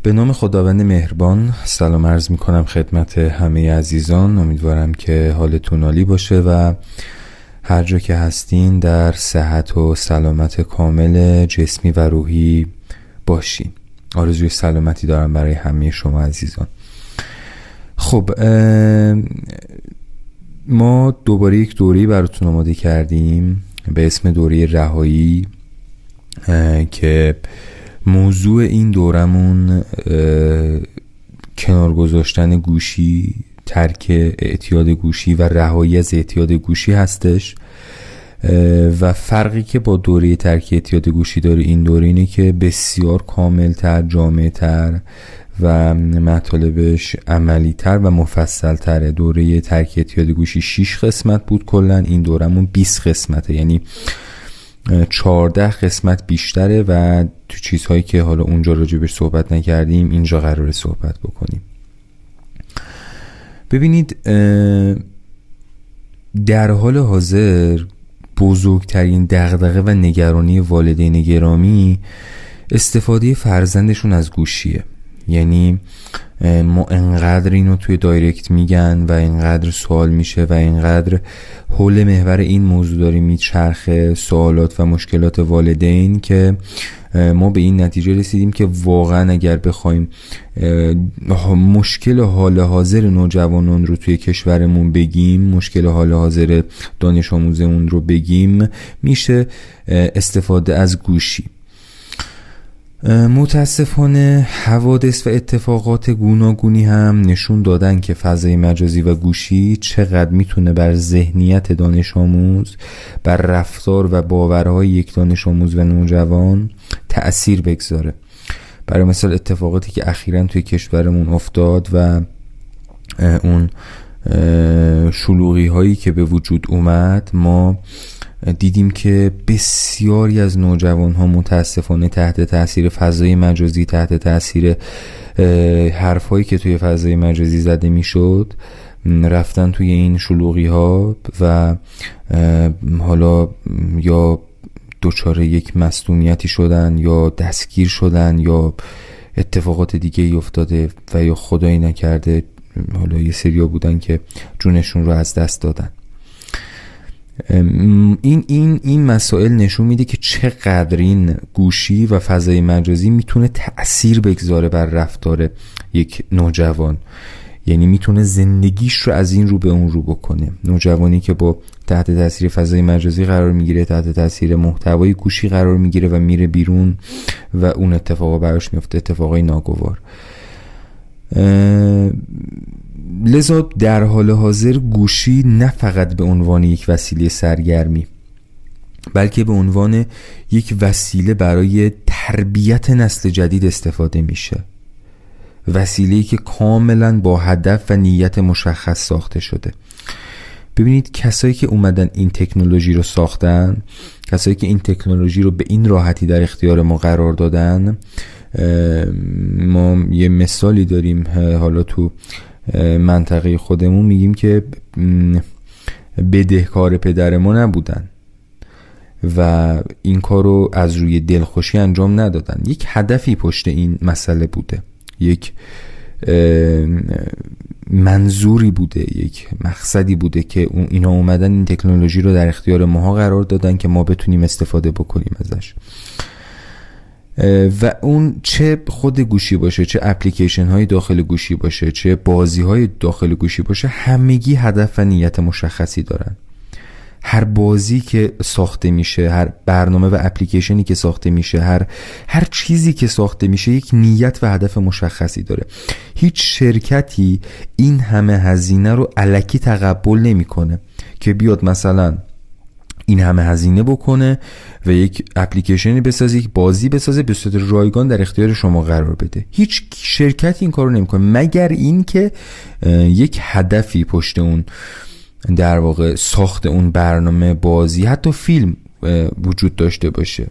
به نام خداوند مهربان سلام عرض می کنم خدمت همه عزیزان. امیدوارم که حالتون عالی باشه و هر جا که هستین در صحت و سلامت کامل جسمی و روحی باشین. آرزوی سلامتی دارم برای همه شما عزیزان. خب ما دوباره یک دوره‌ای براتون آماده کردیم به اسم دوره رهایی که موضوع این دورمون کنار گذاشتن گوشی، ترک اعتیاد گوشی و رهایی از اعتیاد گوشی هستش. و فرقی که با دوره ترک اعتیاد گوشی داره این دوره اینه که بسیار کاملتر، جامع‌تر و مطالبش عملی‌تر و مفصل‌تره. دوره ترک اعتیاد گوشی 6 قسمت بود کلا، این دورمون 20 قسمته، یعنی 14 قسمت بیشتره و تو چیزهایی که حالا اونجا راجبش صحبت نکردیم اینجا قراره صحبت بکنیم. ببینید، در حال حاضر بزرگترین دغدغه و نگرانی والدین گرامی استفاده فرزندشون از گوشیه. یعنی ما انقدر اینو توی دایرکت میگن و انقدر سوال میشه و انقدر حول محور این موضوع داریم میچرخه سوالات و مشکلات والدین که ما به این نتیجه رسیدیم که واقعا اگر بخوایم مشکل حال حاضر نوجوانان رو توی کشورمون بگیم، مشکل حال حاضر دانش آموزمون رو بگیم، میشه استفاده از گوشی. متاسفانه حوادث و اتفاقات گوناگونی هم نشون دادن که فضای مجازی و گوشی چقدر میتونه بر ذهنیت دانش آموز، بر رفتار و باورهای یک دانش آموز و نوجوان تأثیر بگذاره. برای مثال اتفاقاتی که اخیراً توی کشورمون افتاد و اون شلوغی هایی که به وجود اومد، ما دیدیم که بسیاری از نوجوان ها متاسفانه تحت تاثیر فضای مجازی، تحت تاثیر حرف هایی که توی فضای مجازی زده می شد، رفتن توی این شلوغی ها و حالا یا دچار یک مصدومیتی شدن یا دستگیر شدن یا اتفاقات دیگه ای افتاده و یا خدایی نکرده حالا یه سریا بودن که جونشون رو از دست دادن. این مسائل نشون میده که چقدر این گوشی و فضای مجازی میتونه تأثیر بگذاره بر رفتار یک نوجوان. یعنی میتونه زندگیش رو از این رو به اون رو بکنه. نوجوانی که با تحت تاثیر فضای مجازی قرار میگیره، تحت تاثیر محتوای گوشی قرار میگیره و میره بیرون و اون اتفاقا براش میفته، اتفاقای ناگوار. لذا در حال حاضر گوشی نه فقط به عنوان یک وسیله سرگرمی، بلکه به عنوان یک وسیله برای تربیت نسل جدید استفاده میشه. وسیله‌ای که کاملا با هدف و نیت مشخص ساخته شده. ببینید، کسایی که اومدن این تکنولوژی رو ساختن، کسایی که این تکنولوژی رو به این راحتی در اختیار ما قرار دادن، ما یه مثالی داریم حالا تو منطقه خودمون، میگیم که بدهکار پدر ما نبودن و این کار رو از روی دلخوشی انجام ندادن. یک هدفی پشت این مسئله بوده، یک منظوری بوده، یک مقصدی بوده که اینا اومدن این تکنولوژی رو در اختیار ماها قرار دادن که ما بتونیم استفاده بکنیم ازش. و اون چه خود گوشی باشه، چه اپلیکیشن های داخل گوشی باشه، چه بازی های داخل گوشی باشه، همگی هدف و نیت مشخصی دارن. هر بازی که ساخته میشه، هر برنامه و اپلیکیشنی که ساخته میشه، هر چیزی که ساخته میشه یک نیت و هدف مشخصی داره. هیچ شرکتی این همه هزینه رو الکی تقبل نمیکنه که بیاد مثلا این همه هزینه بکنه و یک اپلیکیشنی بسازه، یک بازی بسازه، به صورت رایگان در اختیار شما قرار بده. هیچ شرکتی این کارو نمیکنه مگر این که یک هدفی پشت اون در واقع ساخت اون برنامه، بازی، حتی فیلم وجود داشته باشه.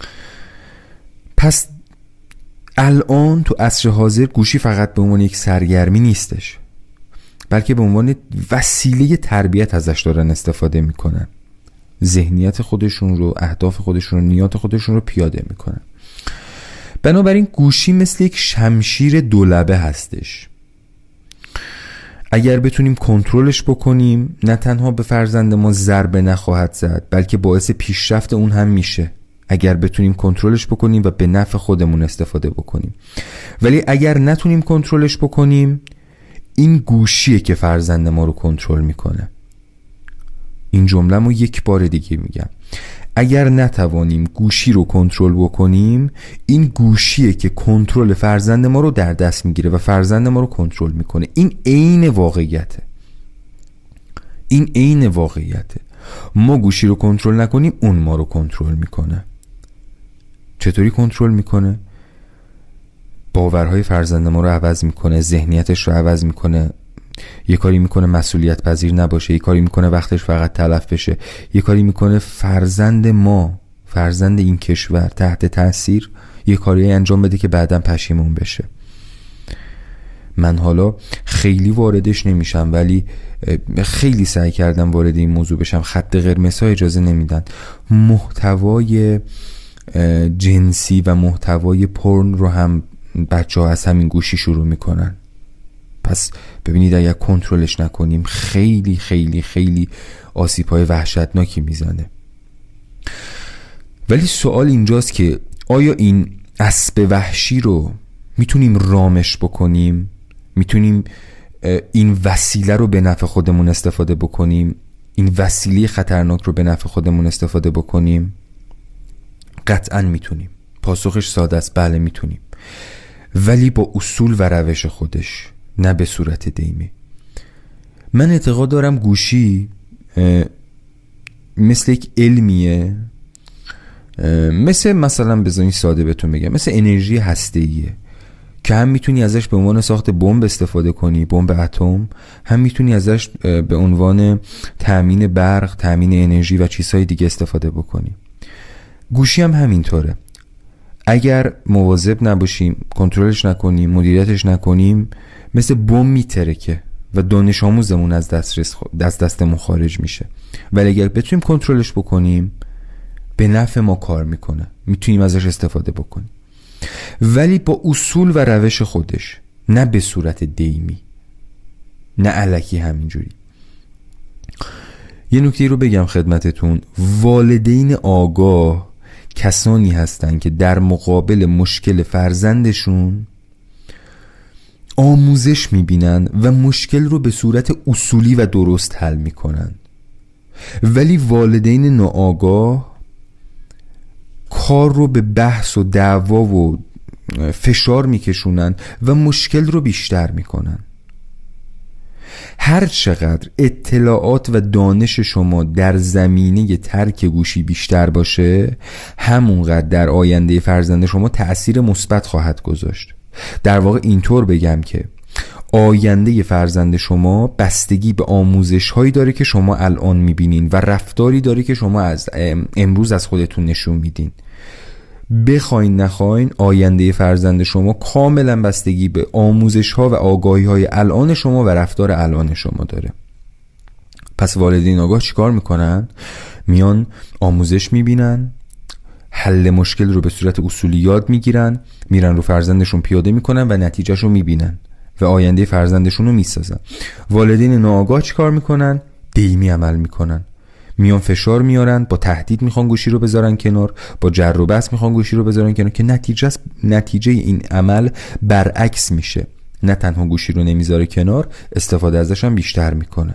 پس الان تو عصر حاضر گوشی فقط به عنوان یک سرگرمی نیستش، بلکه به عنوان وسیله تربیت ازش دارن استفاده میکنن. ذهنیت خودشون رو، اهداف خودشون رو، نیات خودشون رو پیاده میکنن. بنابراین گوشی مثل یک شمشیر دولبه هستش. اگر بتونیم کنترلش بکنیم، نه تنها به فرزند ما ضربه نخواهد زد، بلکه باعث پیشرفت اون هم میشه. اگر بتونیم کنترلش بکنیم و به نفع خودمون استفاده بکنیم. ولی اگر نتونیم کنترلش بکنیم، این گوشیه که فرزند ما رو کنترل میکنه. این جمله‌مو یک بار دیگه میگم. اگر نتوانیم گوشی رو کنترل بکنیم، این گوشیه که کنترل فرزند ما رو در دست میگیره و فرزند ما رو کنترل میکنه. این عین واقعیته. این عین واقعیته. ما گوشی رو کنترل نکنیم، اون ما رو کنترل میکنه. چطوری کنترل میکنه؟ باورهای فرزند ما رو عوض میکنه، ذهنیتش رو عوض میکنه، یه کاری میکنه مسئولیت پذیر نباشه، یه کاری میکنه وقتش فقط تلف بشه، یه کاری میکنه فرزند ما، فرزند این کشور تحت تاثیر یه کاری انجام بده که بعداً پشیمون بشه. من حالا خیلی واردش نمیشم، ولی خیلی سعی کردم وارد این موضوع بشم. خط قرمزها اجازه نمیدن. محتوای جنسی و محتوای پورن رو هم بچه ها از همین گوشی شروع میکنن. پس ببینید اگر کنترلش نکنیم خیلی خیلی خیلی آسیب‌های وحشتناکی میزنه. ولی سوال اینجاست که آیا این اسب وحشی رو میتونیم رامش بکنیم؟ میتونیم این وسیله رو به نفع خودمون استفاده بکنیم؟ این وسیله خطرناک رو به نفع خودمون استفاده بکنیم؟ قطعاً میتونیم. پاسخش ساده است، بله میتونیم، ولی با اصول و روش خودش، نه به صورت دیمی. من اعتقاد دارم گوشی مثل یک علمیه، مثلا بذارین ساده بهتون بگم، مثل انرژی هسته‌ایه که هم میتونی ازش به عنوان ساخت بمب استفاده کنی، بمب اتم، هم میتونی ازش به عنوان تامین برق، تامین انرژی و چیزهای دیگه استفاده بکنی. گوشی هم همینطوره. اگر مواظب نباشیم، کنترلش نکنیم، مدیریتش نکنیم، مثل بمب میترکه و دانش آموزمون از دستمون خارج میشه. ولی اگر بتونیم کنترلش بکنیم، به نفع ما کار میکنه، میتونیم ازش استفاده بکنیم، ولی با اصول و روش خودش، نه به صورت دیمی، نه الکی همینجوری. یه نکته رو بگم خدمتتون. والدین آگاه کسانی هستن که در مقابل مشکل فرزندشون آموزش میبینن و مشکل رو به صورت اصولی و درست حل میکنن. ولی والدین ناآگاه کار رو به بحث و دعوا و فشار میکشونن و مشکل رو بیشتر میکنن. هر چقدر اطلاعات و دانش شما در زمینه ترک گوشی بیشتر باشه، همونقدر در آینده فرزند شما تأثیر مثبت خواهد گذاشت. در واقع اینطور بگم که آینده فرزند شما بستگی به آموزش هایی داره که شما الان میبینین و رفتاری داره که شما از امروز از خودتون نشون میدین. بخواین نخواین آینده فرزند شما کاملا بستگی به آموزش ها و آگاهی های الان شما و رفتار الان شما داره. پس والدین آگاه چیکار میکنن؟ میان آموزش میبینن، حل مشکل رو به صورت اصولی یاد میگیرن، میرن رو فرزندشون پیاده میکنن و نتیجهش رو میبینن و آینده فرزندشون رو میسازن. والدین ناآگاه چیکار میکنن؟ دیمی عمل میکنن، میان فشار میارن، با تهدید میخوان گوشی رو بذارن کنار، با جر و بحث میخوان گوشی رو بذارن کنار که نتیجه این عمل برعکس میشه. نه تنها گوشی رو نمیذاره کنار، استفاده ازش هم بیشتر میکنه.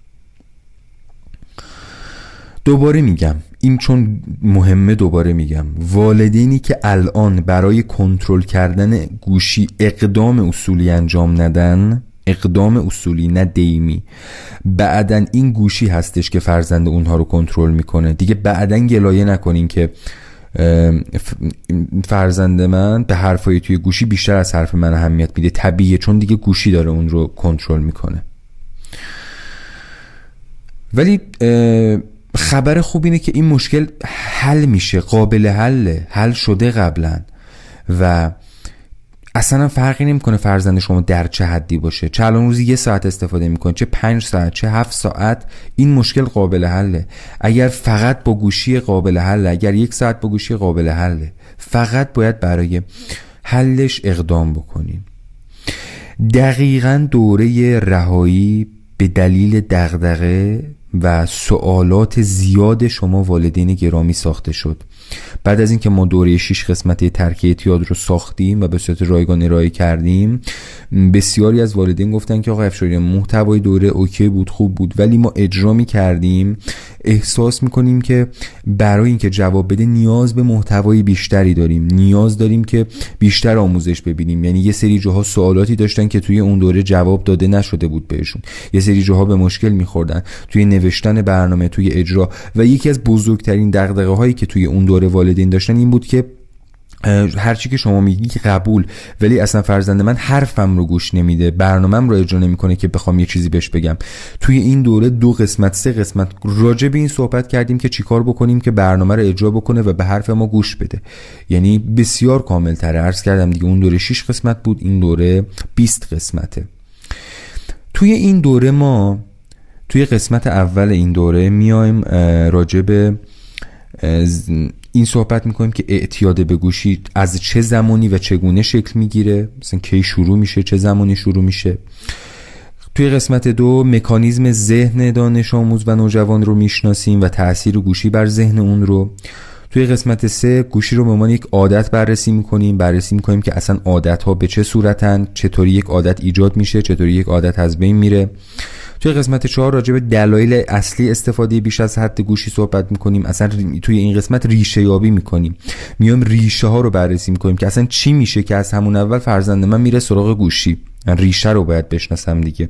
دوباره میگم، این چون مهمه دوباره میگم، والدینی که الان برای کنترل کردن گوشی اقدام اصولی انجام ندن، اقدام اصولی نه دیمی، بعدن این گوشی هستش که فرزند اونها رو کنترل میکنه. دیگه بعدن گلایه نکنین که فرزند من به حرفای توی گوشی بیشتر از حرف من اهمیت میده. طبیعیه، چون دیگه گوشی داره اون رو کنترل میکنه. ولی خبر خوب اینه که این مشکل حل میشه، قابل حله، حل شده قبلا و اصلا فرقی نمیکنه فرزند شما در چه حدی باشه، چه الان روزی 1 ساعت استفاده میکنه، چه 5 ساعت، چه 7 ساعت، این مشکل قابل حله. اگر فقط با گوشی قابل حله، اگر 1 ساعت با گوشی قابل حله، فقط باید برای حلش اقدام بکنین. دقیقاً دوره رهایی به دلیل دغدغه و سوالات زیاد شما والدین گرامی ساخته شد. بعد از اینکه ما دوره 6 قسمتی ترک اعتیاد رو ساختیم و به صورت رایگان ارائه کردیم، بسیاری از والدین گفتن که آقا افشاری محتوای دوره اوکی بود، خوب بود، ولی ما اجرا می‌کردیم احساس می‌کنیم که برای اینکه جواب بده نیاز به محتوای بیشتری داریم، نیاز داریم که بیشتر آموزش ببینیم. یعنی یه سری جاها سوالاتی داشتن که توی اون دوره جواب داده نشده بود بهشون، یه سری جاها به مشکل می‌خوردن توی نوشتن برنامه، توی اجرا. و یکی از بزرگترین دغدغه‌هایی که توی اون دوره والدین داشتن این بود که هرچی که شما میگی که قبول، ولی اصلا فرزند من حرفم رو گوش نمیده، برنامه‌م رو اجرا نمیکنه که بخوام یه چیزی بهش بگم. توی این دوره 2 قسمت 3 قسمت راجع به این صحبت کردیم که چیکار بکنیم که برنامه رو اجرا بکنه و به حرف ما گوش بده. یعنی بسیار کامل تر. عرض کردم دیگه اون دوره 6 قسمت بود، این دوره 20 قسمته. توی این دوره ما توی قسمت اول این دوره میایم راجع به این صحبت میکنیم که اعتیاد به گوشی از چه زمانی و چگونه شکل میگیره، مثلا کی شروع میشه، چه زمانی شروع میشه. توی قسمت 2 مکانیزم ذهن دانش آموز و نوجوان رو میشناسیم و تأثیر گوشی بر ذهن اون رو. توی قسمت 3 گوشی رو به عنوان یک عادت بررسی میکنیم که اصلا عادت ها به چه صورتن، چطوری یک عادت ایجاد میشه، چطوری یک عادت از بین میره. توی قسمت 4 راجع به دلایل اصلی استفاده بیش از حد گوشی صحبت میکنیم. اصلا توی این قسمت ریشه یابی میکنیم، میایم ریشه ها رو بررسی میکنیم که اصلا چی میشه که از همون اول فرزند من میره سراغ گوشی. من ریشه رو باید بشناسم دیگه.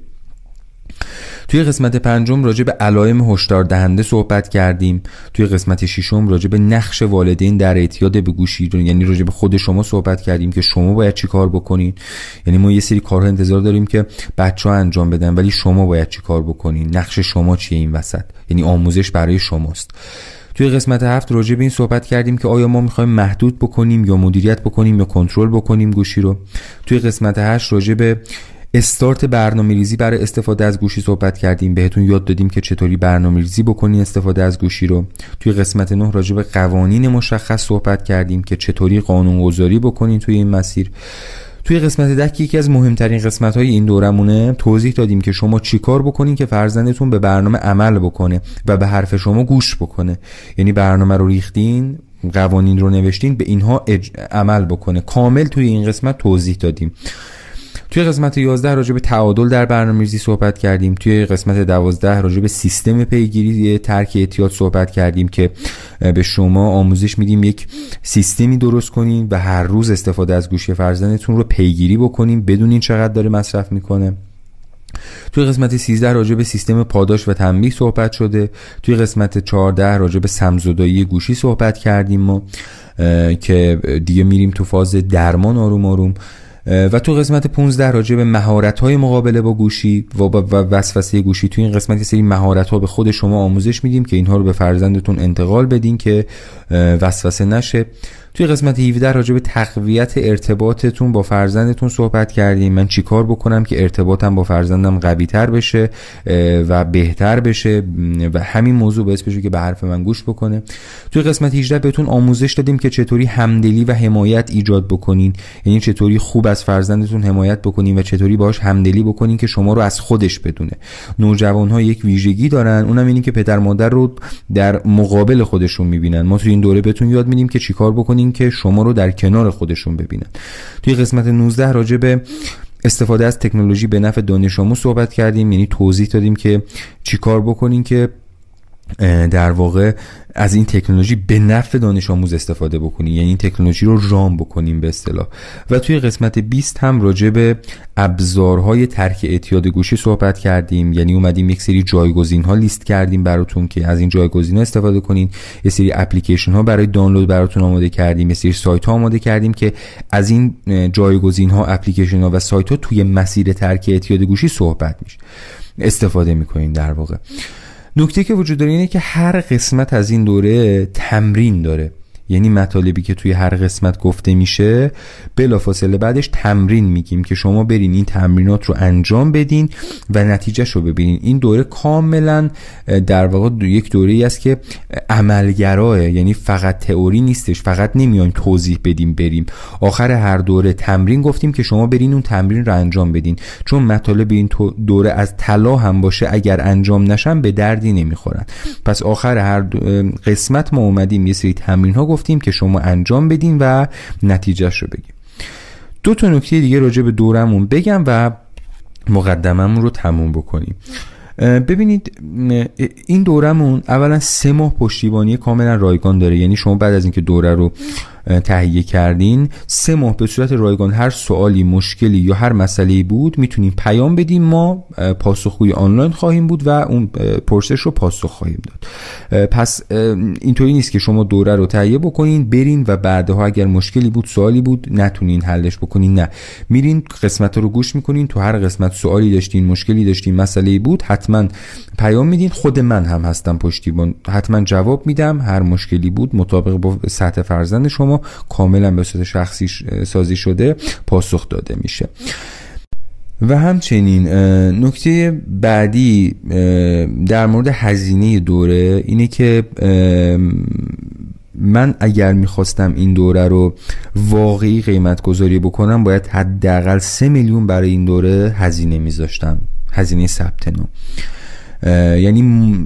توی قسمت 5 راجع به علائم هشدار دهنده صحبت کردیم. توی قسمت 6 راجع به نقش والدین در اعتیاد به گوشی، یعنی راجع به خود شما صحبت کردیم که شما باید چی کار بکنین. یعنی ما یه سری کارها انتظار داریم که بچه‌ها انجام بدن، ولی شما باید چی کار بکنین، نقش شما چیه این وسط، یعنی آموزش برای شماست. توی قسمت 7 راجع به این صحبت کردیم که آیا ما می‌خوایم محدود بکنیم یا مدیریت بکنیم یا کنترل بکنیم گوشی رو. توی قسمت 8 راجع به استارت برنامه‌ریزی برای استفاده از گوشی صحبت کردیم، بهتون یاد دادیم که چطوری برنامه‌ریزی بکنین استفاده از گوشی رو. توی قسمت 9 راجع به قوانین مشخص صحبت کردیم که چطوری قانون‌گذاری بکنین توی این مسیر. توی قسمت 10 که یکی از مهمترین قسمت‌های این دورمونه، توضیح دادیم که شما چیکار بکنین که فرزندتون به برنامه عمل بکنه و به حرف شما گوش بکنه. یعنی برنامه رو ریختین، قوانین رو نوشتین، به اینها عمل بکنه. کامل توی این قسمت توضیح دادیم. توی قسمت 11 راجع به تعادل در برنامه‌ریزی صحبت کردیم. توی قسمت 12 راجع به سیستم پیگیری ترک اعتیاد صحبت کردیم که به شما آموزش میدیم یک سیستمی درست کنین و هر روز استفاده از گوشی فرزندتون رو پیگیری بکنین، بدونین چقدر داره مصرف میکنه. توی قسمت 13 راجع به سیستم پاداش و تنبیه صحبت شده. توی قسمت 14 راجع به سم‌زدایی گوشی صحبت کردیم ما که دیگه میریم تو فاز درمان آروم آروم. و تو قسمت 15 راجع به مهارت‌های مقابله با گوشی و وسوسه گوشی. تو این قسمت یه سری مهارت‌ها به خود شما آموزش میدیم که اینها رو به فرزندتون انتقال بدین که وسوسه نشه. توی قسمت 17 راجع به تقویت ارتباطتون با فرزندتون صحبت کردیم. من چی کار بکنم که ارتباطم با فرزندم قوی‌تر بشه و بهتر بشه و همین موضوع باعث بشه که به حرف من گوش بکنه. توی قسمت 18 بهتون آموزش دادیم که چطوری همدلی و حمایت ایجاد بکنین، یعنی چطوری خوب از فرزندتون حمایت بکنین و چطوری باهاش همدلی بکنین که شما رو از خودش بدونه. نوجوان‌ها یک ویژگی دارن، اونم اینه که پدر مادر رو در مقابل خودشون می‌بینن. ما توی این دوره بهتون یاد میدیم که چیکار بکنین که شما رو در کنار خودشون ببینن. توی قسمت 19 راجع به استفاده از تکنولوژی به نفع دانش آموز صحبت کردیم، یعنی توضیح دادیم که چیکار بکنین که در واقع از این تکنولوژی به نفع دانش آموز استفاده بکنین، یعنی این تکنولوژی رو رام بکنین به اصطلاح. و توی قسمت 20 هم راجع به ابزارهای ترک اعتیاد گوشی صحبت کردیم، یعنی اومدیم یک سری جایگزین ها لیست کردیم براتون که از این جایگزین ها استفاده کنین. یه سری اپلیکیشن ها برای دانلود براتون آماده کردیم، یه سری سایت ها آماده کردیم که از این جایگزین ها، اپلیکیشن ها و سایت ها توی مسیر ترک اعتیاد گوشی صحبت میشه، استفاده میکنین در واقع. نکته که وجود داره اینه که هر قسمت از این دوره تمرین داره، یعنی مطالبی که توی هر قسمت گفته میشه بلافاصله بعدش تمرین میگیم که شما برین این تمرینات رو انجام بدین و نتیجهش رو ببینین. این دوره کاملا در واقع یک دوره‌ای است که عملگراه، یعنی فقط تئوری نیستش، فقط نمیایم توضیح بدیم بریم. آخر هر دوره تمرین گفتیم که شما برین اون تمرین رو انجام بدین، چون مطالب این دوره از طلا هم باشه اگر انجام نشن به دردی نمیخورن. پس آخر هر قسمت ما اومدیم یه سری تمرین ها گفتیم که شما انجام بدین و نتیجهش رو بگیم. 2 تا نکته دیگه راجع به دورمون بگم و مقدممون رو تموم بکنیم. ببینید این دورمون اولا 3 ماه پشتیبانی کاملا رایگان داره، یعنی شما بعد از اینکه دوره رو تهیه کردین 3 ماه به صورت رایگان هر سوالی، مشکلی یا هر مسئله‌ای بود میتونین پیام بدین، ما پاسخگوی آنلاین خواهیم بود و اون پرسش رو پاسخ خواهیم داد. پس اینطوری نیست که شما دوره رو تهیه بکنین برین و بعدها اگر مشکلی بود، سوالی بود نتونین حلش بکنین. نه، میرین قسمت رو گوش میکنین، تو هر قسمت سوالی داشتین، مشکلی داشتین، مسئله‌ای بود حتما پیام میدین. خود من هم هستم پشتیبان، حتما جواب میدم. هر مشکلی بود مطابق با سطح فرزند شما کاملا به صورت شخصی سازی شده پاسخ داده میشه. و همچنین نکته بعدی در مورد هزینه دوره اینه که من اگر میخواستم این دوره رو واقعی قیمت گذاری بکنم باید حداقل 3 میلیون برای این دوره هزینه میذاشتم، هزینه ثبت نام. یعنی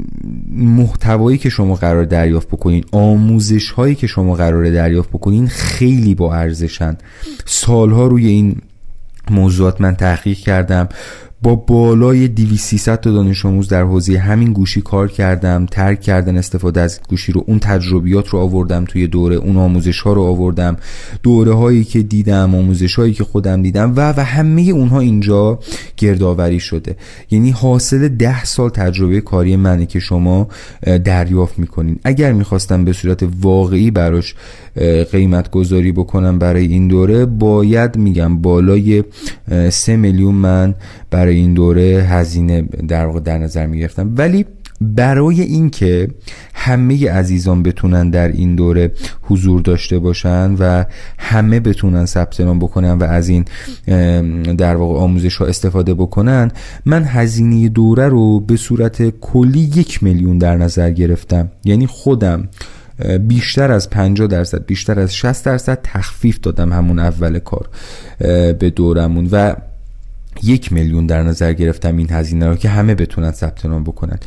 محتوایی که شما قرار دریافت بکنین، آموزش هایی که شما قرار دریافت بکنین خیلی با ارزشن. سالها روی این موضوعات من تحقیق کردم، با بالای 200-300 تا دانش آموز در حوزه همین گوشی کار کردم، ترک کردن استفاده از گوشی رو، اون تجربیات رو آوردم توی دوره، اون آموزش ها رو آوردم، دوره هایی که دیدم، آموزش هایی که خودم دیدم و همه اونها اینجا گردآوری شده. یعنی حاصل 10 سال تجربه کاری منه که شما دریافت میکنین. اگر میخواستم به صورت واقعی براش قیمت گذاری بکنم برای این دوره باید میگم بالای 3 میلیون من برای این دوره هزینه در واقع در نظر میگرفتم. ولی برای اینکه همه عزیزان بتونن در این دوره حضور داشته باشن و همه بتونن ثبت نام بکنن و از این در واقع آموزش ها استفاده بکنن، من هزینه دوره رو به صورت کلی 1 میلیون در نظر گرفتم. یعنی خودم بیشتر از 50%، بیشتر از 60% تخفیف دادم همون اول کار به دورمون و 1 میلیون در نظر گرفتم این هزینه رو که همه بتونن ثبت نام بکنن.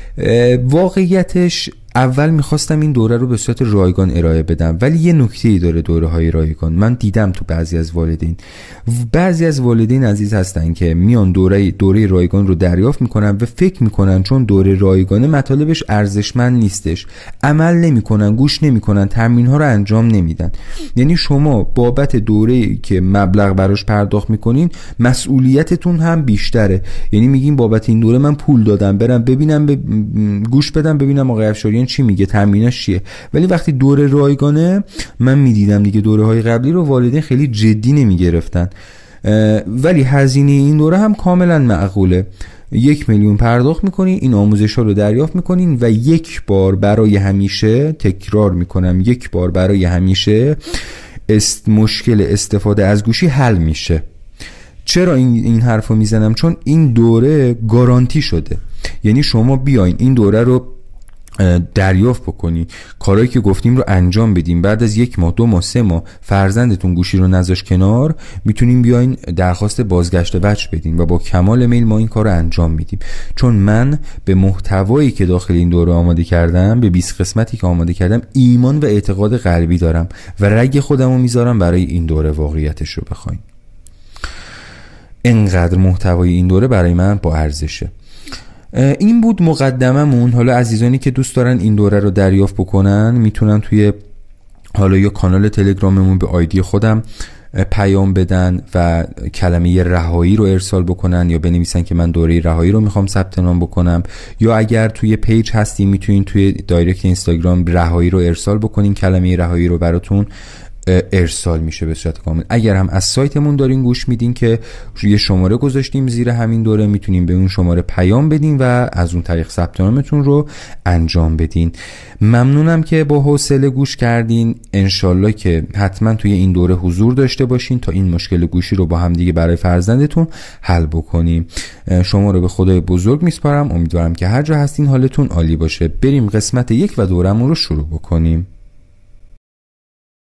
واقعیتش اول میخواستم این دوره رو به صورت رایگان ارائه بدم، ولی یه نکته‌ای داره دوره های رایگان. من دیدم تو بعضی از والدین عزیز هستن که میان دوره رایگان رو دریافت میکنن و فکر میکنن چون دوره رایگانه مطالبش ارزشمند نیستش، عمل نمیکنن، گوش نمیکنن، تمرین ها رو انجام نمیدن. یعنی شما بابت دوره‌ای که مبلغ براش پرداخت میکنین مسئولیتتون هم بیشتره. یعنی میگین بابت این دوره من پول دادم برم ببینم گوش بدم ببینم آقای افشاریان چی میگه، تمرینش چیه. ولی وقتی دوره رایگانه من میدیدم دیگه دوره های قبلی رو والدین خیلی جدی نمیگرفتن، ولی هزینه این دوره هم کاملا معقوله. 1 میلیون پرداخت میکنین، این آموزش ها رو دریافت میکنین و یک بار برای همیشه، تکرار میکنم 1 بار برای همیشه مشکل استفاده از گوشی حل میشه. چرا این حرف رو میزنم؟ چون این دوره گارانتی شده. یعنی شما بیاین این دوره رو دریافت بکنی، کارهایی که گفتیم رو انجام بدیم، بعد از 1 ماه 2 ماه 3 ماه فرزندتون گوشی رو نذاش کنار، میتونین بیاین درخواست بازگشت بچ بدین و با کمال میل ما این کار رو انجام میدیم. چون من به محتوایی که داخل این دوره آماده کردم، به 20 قسمتی که آماده کردم ایمان و اعتقاد قلبی دارم و رگ خودم رو میذارم برای این دوره واقعیتش رو بخواین. انقدر محتوای این دوره برای من با ارزشه. این بود مقدممون. حالا عزیزانی که دوست دارن این دوره رو دریافت بکنن میتونن توی حالا یا کانال تلگراممون به آیدی خودم پیام بدن و کلمه رهایی رو ارسال بکنن یا بنویسن که من دوره رهایی رو میخوام ثبت نام بکنم، یا اگر توی پیج هستین میتونین توی دایرکت اینستاگرام رهایی رو ارسال بکنین، کلمه رهایی رو براتون ارسال میشه به صورت کامل. اگر هم از سایتمون دارین گوش میدین که یه شماره گذاشتیم زیر همین دوره، میتونین به اون شماره پیام بدین و از اون طریق ثبت نامتون رو انجام بدین. ممنونم که با حوصله گوش کردین. انشالله که حتما توی این دوره حضور داشته باشین تا این مشکل گوشی رو با هم دیگه برای فرزندتون حل بکنیم. شما رو به خدای بزرگ میسپارم. امیدوارم که هر جا هستین حالتون عالی باشه. بریم قسمت 1 و دورمون رو شروع بکنیم.